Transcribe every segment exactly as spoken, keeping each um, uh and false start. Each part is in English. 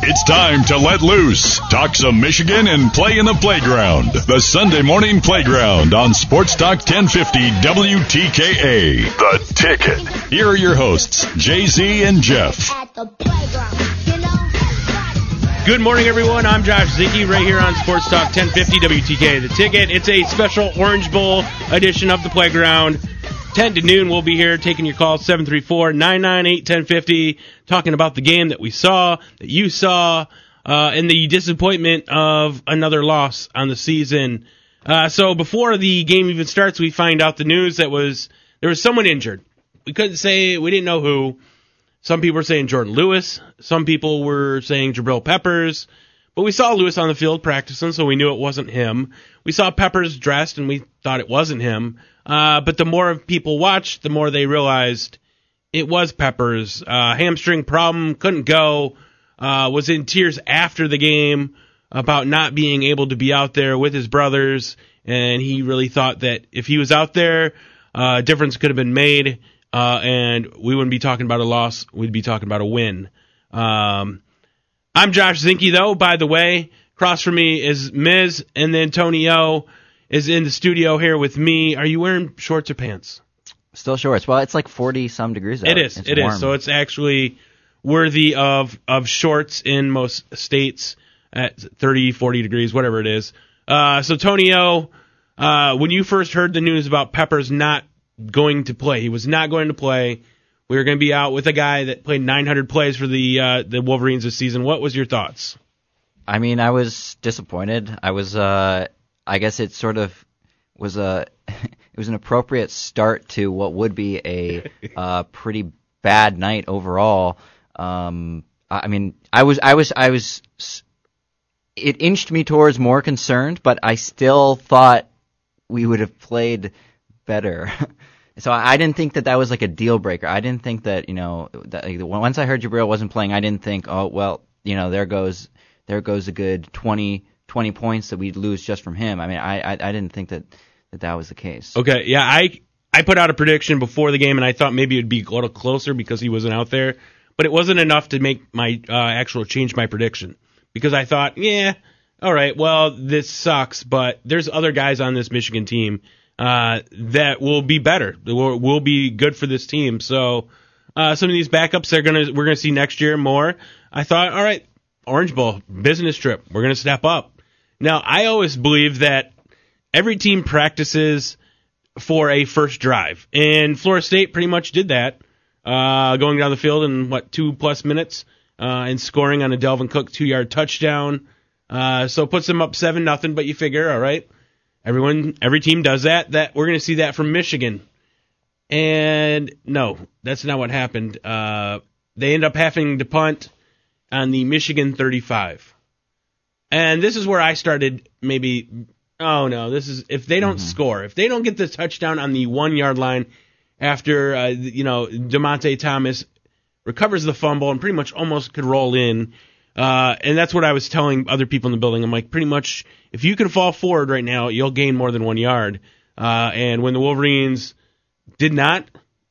It's time to let loose, talk some Michigan, and play in the playground. The Sunday Morning Playground on Sports Talk ten fifty W T K A. The Ticket. Here are your hosts, Jay Z and Jeff. At the playground, you know. Good morning, everyone. I'm Josh Zicke right here on Sports Talk ten fifty W T K A. The Ticket. It's a special Orange Bowl edition of the playground. ten to noon, we'll be here taking your calls, seven three four, nine nine eight, one oh five oh, talking about the game that we saw, that you saw, uh, and the disappointment of another loss on the season. Uh, so before the game even starts, we find out the news that was there was someone injured. We couldn't say, we didn't know who. Some people were saying Jordan Lewis. Some people were saying Jabril Peppers. But we saw Lewis on the field practicing, so we knew it wasn't him. We saw Peppers dressed, and we thought it wasn't him. Uh, but the more people watched, the more they realized it was Peppers. Uh, hamstring problem, couldn't go, uh, was in tears after the game about not being able to be out there with his brothers, and he really thought that if he was out there, uh, a difference could have been made, uh, and we wouldn't be talking about a loss, we'd be talking about a win. Um, I'm Josh Zicke, though, by the way. Across from me is Miz, and then Tony O is in the studio here with me. Are you wearing shorts or pants? Still shorts. Well, it's like forty-some degrees out. It is. It's it warm. is. So it's actually worthy of, of shorts in most states at thirty, forty degrees, whatever it is. Uh, so, Tony O, uh, when you first heard the news about Peppers not going to play, he was not going to play. We were going to be out with a guy that played nine hundred plays for the uh, the Wolverines this season. What was your thoughts? I mean, I was disappointed. I was, uh, I guess it sort of was a, it was an appropriate start to what would be a uh, pretty bad night overall. Um, I mean, I was, I was, I was, it inched me towards more concerned, but I still thought we would have played better. So I didn't think that that was like a deal breaker. I didn't think that, you know, that, like, once I heard Jabril wasn't playing, I didn't think, oh, well, you know, there goes, there goes a good twenty, twenty points that we'd lose just from him. I mean, I, I, I didn't think that, that that was the case. Okay, yeah, I I put out a prediction before the game, and I thought maybe it'd be a little closer because he wasn't out there, but it wasn't enough to make my uh, actual change my prediction because I thought, yeah, all right, well, this sucks, but there's other guys on this Michigan team uh, that will be better, will will be good for this team. So uh, some of these backups they're gonna we're gonna see next year more. I thought, all right, Orange Bowl, business trip. We're going to step up. Now, I always believe that every team practices for a first drive, and Florida State pretty much did that, uh, going down the field in, what, two-plus minutes uh, and scoring on a Delvin Cook two-yard touchdown. Uh, so it puts them up seven nothing, but you figure, all right, everyone, every team does that. That we're going to see that from Michigan. And, no, that's not what happened. Uh, they end up having to punt on the Michigan thirty-five. And this is where I started maybe, oh no, this is, if they don't mm-hmm. score, if they don't get the touchdown on the one-yard line after, uh, you know, DeMonte Thomas recovers the fumble and pretty much almost could roll in, uh, and that's what I was telling other people in the building. I'm like, pretty much, if you can fall forward right now, you'll gain more than one yard. Uh, and when the Wolverines did not,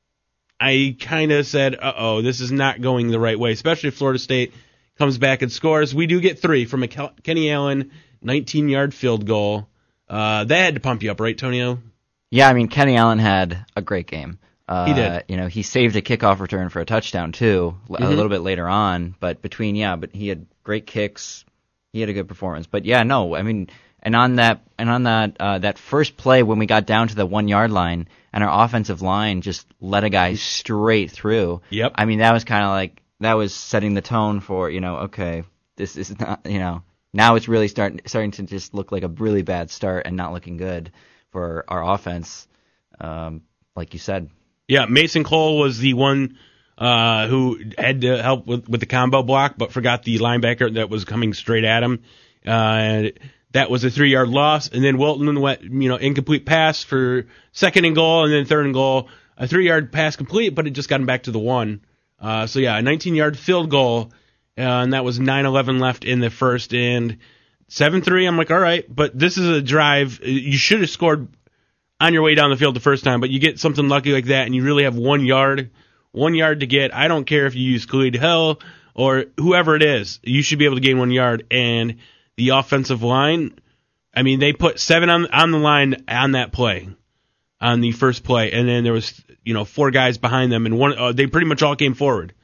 I kind of said, uh-oh, this is not going the right way, especially if Florida State comes back and scores. We do get three from a Kenny Allen nineteen-yard field goal. Uh, that had to pump you up, right, Tonio? Yeah, I mean, Kenny Allen had a great game. Uh, he did. You know, he saved a kickoff return for a touchdown, too, mm-hmm. a little bit later on. But between, yeah, but he had great kicks. He had a good performance. But, yeah, no, I mean, and on that and on that uh, that first play when we got down to the one-yard line and our offensive line just let a guy straight through. Yep. I mean, that was kind of like, that was setting the tone for, you know, okay, this is not, you know, now it's really starting starting to just look like a really bad start and not looking good for our offense, um, like you said. Yeah, Mason Cole was the one uh, who had to help with, with the combo block, but forgot the linebacker that was coming straight at him. Uh, that was a three-yard loss, and then Wilton went, you know, incomplete pass for second and goal, and then third and goal, a three-yard pass complete, but it just got him back to the one. Uh, so, yeah, a nineteen-yard field goal, uh, and that was nine eleven left in the first, and seven three, I'm like, all right, but this is a drive. You should have scored on your way down the field the first time, but you get something lucky like that, and you really have one yard, one yard to get. I don't care if you use Khalid Hill or whoever it is, you should be able to gain one yard. And the offensive line, I mean, they put seven on on the line on that play, on the first play, and then there was, you know, four guys behind them, and one uh, they pretty much all came forward.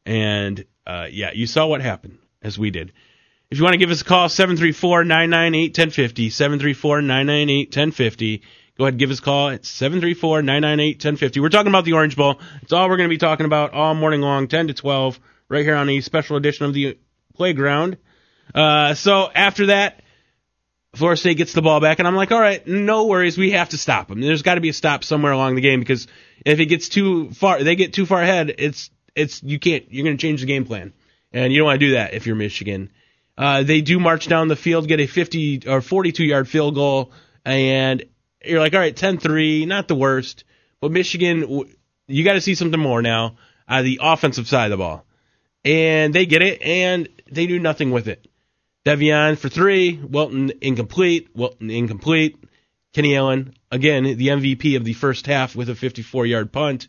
And uh, yeah, you saw what happened, as we did. If you want to give us a call, seven three four, nine nine eight, one zero five zero, seven three four, nine nine eight, one zero five zero. Go ahead and give us a call at seven three four, nine nine eight, one zero five zero. We're talking about the Orange Bowl. It's all we're going to be talking about all morning long, ten to twelve, right here on a special edition of the Playground. Uh, so after that, Florida State gets the ball back, and I'm like, all right, no worries, we have to stop them. There's got to be a stop somewhere along the game, because if it gets too far, they get too far ahead, it's it's you can't, you're going to change the game plan, and you don't want to do that if you're Michigan. Uh, they do march down the field, get a fifty or forty-two yard field goal, and you're like, all right, ten three, not the worst. But Michigan, you got to see something more now out of the offensive side of the ball. And they get it, and they do nothing with it. Devion for three, Welton incomplete, Welton incomplete. Kenny Allen, again, the M V P of the first half with a fifty-four yard punt.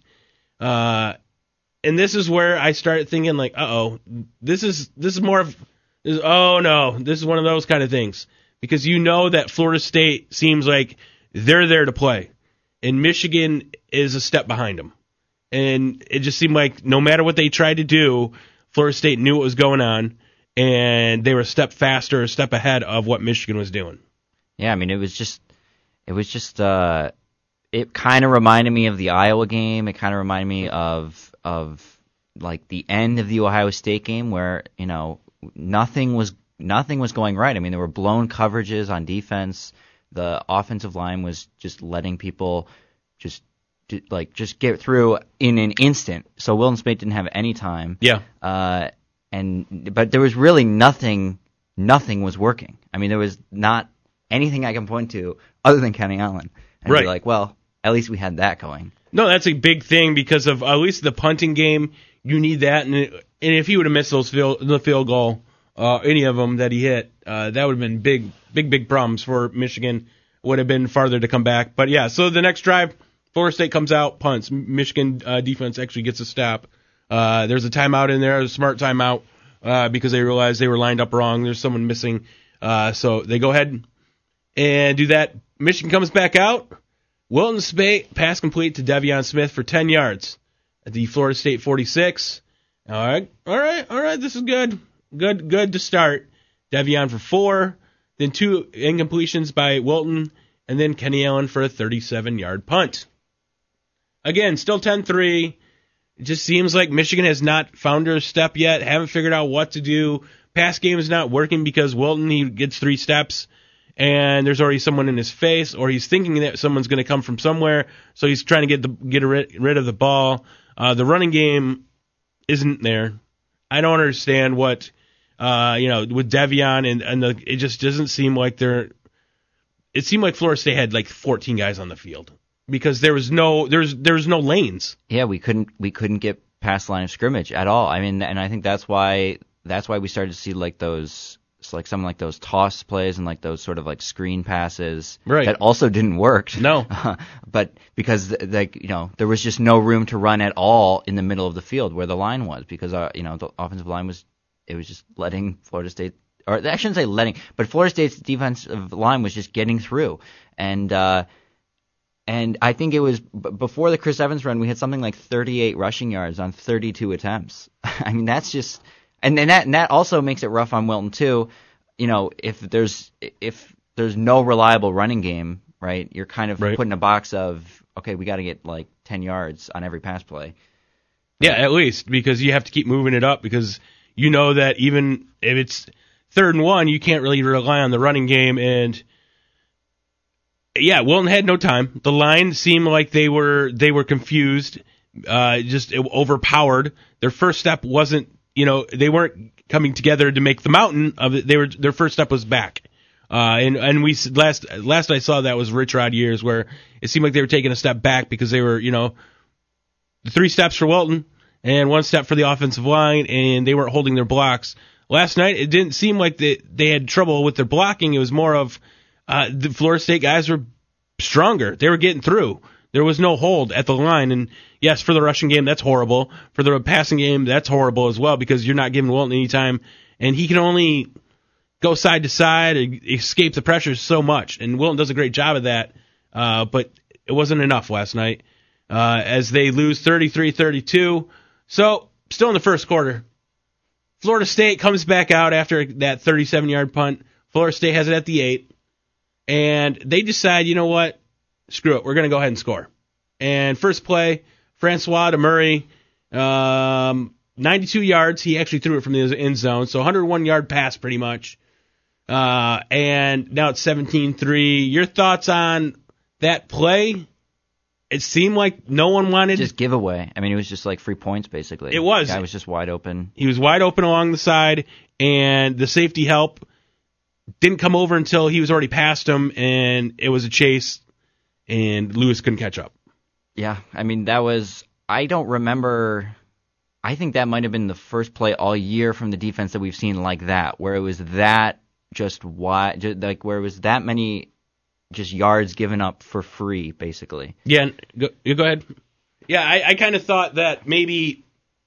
Uh, and this is where I started thinking, like, uh-oh, this is this is more of... Is, oh, no, this is one of those kind of things. Because you know that Florida State seems like they're there to play. And Michigan is a step behind them. And it just seemed like no matter what they tried to do, Florida State knew what was going on. And they were a step faster, a step ahead of what Michigan was doing. Yeah, I mean, it was just, it was just, uh, it kind of reminded me of the Iowa game. It kind of reminded me of, of like the end of the Ohio State game where, you know, Nothing was nothing was going right. I mean, there were blown coverages on defense. The offensive line was just letting people just like just get through in an instant. So Wilton Speight didn't have any time. Yeah. Uh, and but there was really nothing. Nothing was working. I mean, there was not anything I can point to other than Kenny Allen. And right. Be like, well, at least we had that going. No, that's a big thing because of at least the punting game. You need that, and, it, and if he would have missed those field, the field goal, uh, any of them that he hit, uh, that would have been big, big, big problems for Michigan. Would have been farther to come back. But yeah, so the next drive, Florida State comes out, punts. Michigan uh, defense actually gets a stop. Uh, there's a timeout in there, a smart timeout, uh, because they realized they were lined up wrong. There's someone missing, uh, so they go ahead and do that. Michigan comes back out. Wilton Speight pass complete to Devion Smith for ten yards. At the Florida State forty-six. All right, all right, all right. This is good, good, good to start. Devion for four, then two incompletions by Wilton, and then Kenny Allen for a thirty-seven yard punt. Again, still ten three. It just seems like Michigan has not found their step yet. Haven't figured out what to do. Pass game is not working because Wilton he gets three steps, and there's already someone in his face, or he's thinking that someone's going to come from somewhere, so he's trying to get the get rid, rid of the ball. Uh, the running game isn't there. I don't understand what, uh, you know, with Devion and, and the, it just doesn't seem like they're, it seemed like Florida State had like fourteen guys on the field because there was no, there's, there was no lanes. Yeah, we couldn't, we couldn't get past the line of scrimmage at all. I mean, and I think that's why, that's why we started to see like those, like some like those toss plays and like those sort of like screen passes right. that also didn't work. No, but because like you know there was just no room to run at all in the middle of the field where the line was because uh, you know the offensive line was it was just letting Florida State or I shouldn't say letting but Florida State's defensive line was just getting through and uh, and I think it was b- before the Chris Evans run we had something like thirty-eight rushing yards on thirty-two attempts. I mean that's just. And, and that and that also makes it rough on Wilton too. You know, if there's if there's no reliable running game, right? You're kind of right. put in a box of okay, we got to get like ten yards on every pass play. Yeah, at least because you have to keep moving it up because you know that even if it's third and one, you can't really rely on the running game. And yeah, Wilton had no time. The line seemed like they were they were confused, uh, just overpowered. Their first step wasn't. You know, they weren't coming together to make the mountain of it. They were their first step was back, uh, and and we last last I saw that was Rich Rod years where it seemed like they were taking a step back because they were you know, three steps for Wilton and one step for the offensive line, and they weren't holding their blocks. Last night it didn't seem like they they had trouble with their blocking. It was more of uh, the Florida State guys were stronger. They were getting through. There was no hold at the line. And, yes, for the rushing game, that's horrible. For the passing game, that's horrible as well because you're not giving Wilton any time. And he can only go side to side and escape the pressure so much. And Wilton does a great job of that, uh, but it wasn't enough last night uh, as they lose thirty-three thirty-two. So, still in the first quarter, Florida State comes back out after that thirty-seven-yard punt. Florida State has it at the eight. And they decide, you know what? Screw it. We're going to go ahead and score. And first play, Francois to Murray, um, ninety-two yards. He actually threw it from the end zone. So one hundred one-yard pass pretty much. Uh, and now it's seventeen three. Your thoughts on that play? It seemed like no one wanted... Just giveaway. I mean, it was just like free points, basically. It was. The guy was just wide open. He was wide open along the side, and the safety help didn't come over until he was already past him, and it was a chase, and Lewis couldn't catch up. Yeah, I mean, that was... I don't remember... I think that might have been the first play all year from the defense that we've seen like that, where it was that just wide... Just like where it was that many... just yards given up for free, basically. Yeah, go, you go ahead. Yeah, I, I kind of thought that maybe,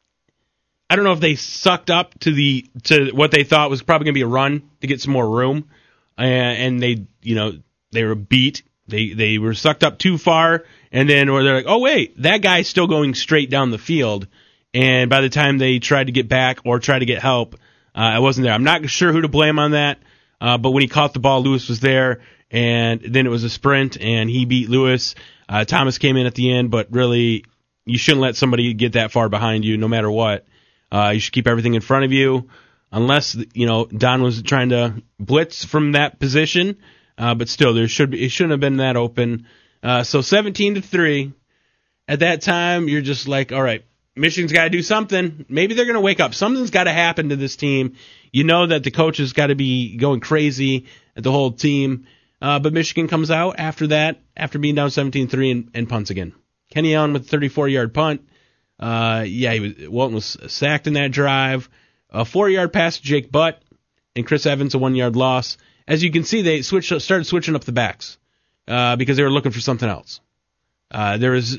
I don't know if they sucked up to the to what they thought was probably going to be a run to get some more room, and, and they, you know, they were beat. They they were sucked up too far, and then or they're like, oh wait, that guy's still going straight down the field, and by the time they tried to get back or try to get help, uh, I wasn't there. I'm not sure who to blame on that, uh, but when he caught the ball, Lewis was there. And then it was a sprint, and he beat Lewis. Uh, Thomas came in at the end, but really, you shouldn't let somebody get that far behind you, no matter what. Uh, you should keep everything in front of you, unless you know Don was trying to blitz from that position. Uh, but still, there should be it shouldn't have been that open. Uh, so seventeen to three. At that time, you're just like, all right, Michigan's got to do something. Maybe they're going to wake up. Something's got to happen to this team. You know that the coach has got to be going crazy at the whole team. Uh, but Michigan comes out after that, after being down seventeen three, and, and punts again. Kenny Allen with a thirty-four-yard punt. Uh, yeah, he was, Walton was sacked in that drive. A four-yard pass to Jake Butt, and Chris Evans a one-yard loss. As you can see, they switched, started switching up the backs uh, because they were looking for something else. Uh, there was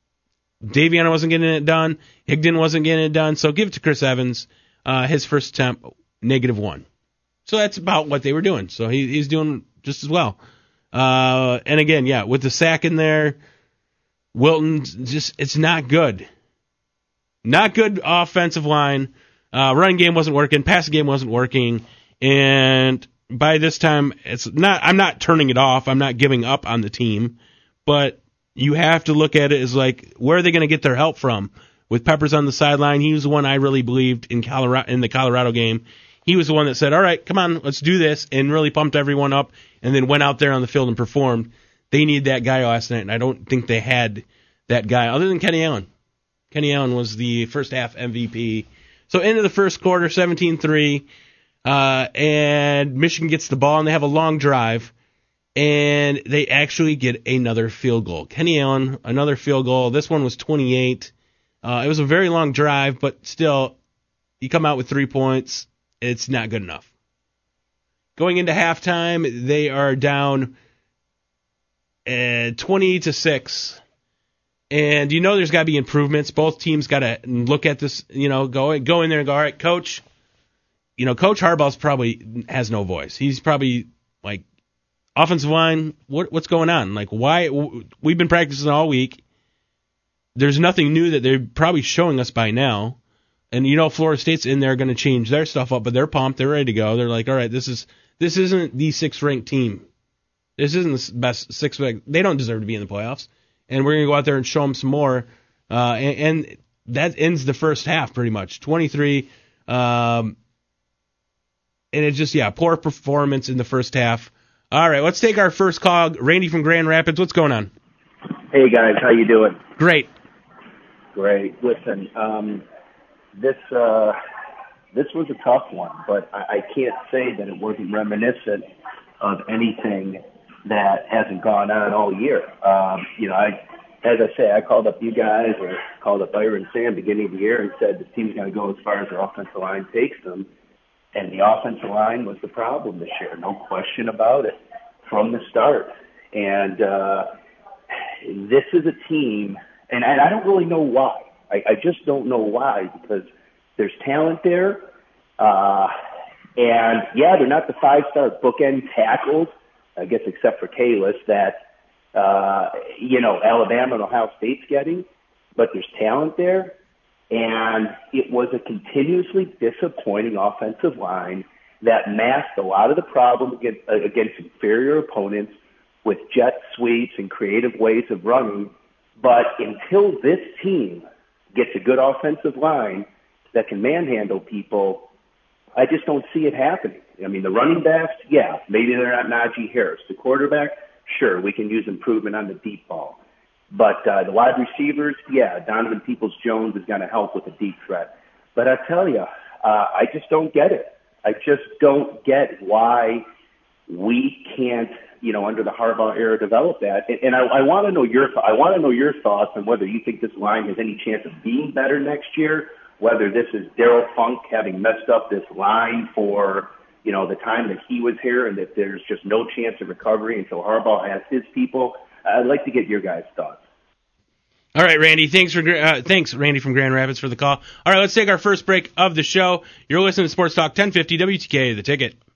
Davion wasn't getting it done. Higdon wasn't getting it done. So give it to Chris Evans. Uh, his first attempt, negative one. So that's about what they were doing. So he, he's doing just as well. Uh, and again, yeah, with the sack in there, Wilton just, it's not good. Not good offensive line. Uh, run game wasn't working. Passing game wasn't working. And by this time, it's not, I'm not turning it off. I'm not giving up on the team. But you have to look at it as like, where are they going to get their help from? With Peppers on the sideline, he was the one I really believed in Colorado, in the Colorado game. He was the one that said, all right, come on, let's do this, and really pumped everyone up, and then went out there on the field and performed. They need that guy last night, and I don't think they had that guy other than Kenny Allen. Kenny Allen was the first half M V P. So into the first quarter, seventeen three, uh, and Michigan gets the ball, and they have a long drive, and they actually get another field goal. Kenny Allen, another field goal. This one was twenty-eight. Uh, it was a very long drive, but still, you come out with three points. It's not good enough. Going into halftime, they are down uh, twenty to six. And you know there's got to be improvements. Both teams got to look at this, you know, go, go in there and go, all right, coach. You know, Coach Harbaugh's probably has no voice. He's probably like, offensive line, what, what's going on? Like, why? We've been practicing all week. There's nothing new that they're probably showing us by now. And you know Florida State's in there going to change their stuff up, but they're pumped, they're ready to go. They're like, all right, this is this isn't the sixth ranked team. This isn't the best sixth ranked. They don't deserve to be in the playoffs, and we're going to go out there and show them some more. Uh, and, and that ends the first half pretty much, twenty-three. Um, and it's just yeah, poor performance in the first half. All right, let's take our first call. Randy from Grand Rapids, what's going on? Hey guys, how you doing? Great. Great. Listen, um, this uh, this was a tough one, but I, I can't say that it wasn't reminiscent of anything that hasn't gone on all year. Um, you know, I, as I say, I called up you guys or called up Byron Sam beginning of the year and said this team's going to go as far as their offensive line takes them, and the offensive line was the problem this year, no question about it, from the start. And uh, this is a team, and, and I don't really know why. I, I just don't know why, because there's talent there. Uh, and, yeah, they're not the five-star bookend tackles, I guess except for Kalis, that, uh, you know, Alabama and Ohio State's getting. But there's talent there. And it was a continuously disappointing offensive line that masked a lot of the problem against, uh, against inferior opponents with jet sweeps and creative ways of running. But until this team gets a good offensive line that can manhandle people, I just don't see it happening. I mean, the running backs, yeah, maybe they're not Najee Harris. The quarterback, sure, we can use improvement on the deep ball. But uh, the wide receivers, yeah, Donovan Peoples-Jones is going to help with the deep threat. But I tell you, uh, I just don't get it. I just don't get why we can't, you know, under the Harbaugh era, develop that. And, and I, I want to know your, I want to know your thoughts on whether you think this line has any chance of being better next year. Whether this is Daryl Funk having messed up this line for, you know, the time that he was here, and that there's just no chance of recovery until Harbaugh has his people. I'd like to get your guys' thoughts. All right, Randy. Thanks for uh, thanks, Randy from Grand Rapids, for the call. All right, let's take our first break of the show. You're listening to Sports Talk ten fifty W T K, The Ticket.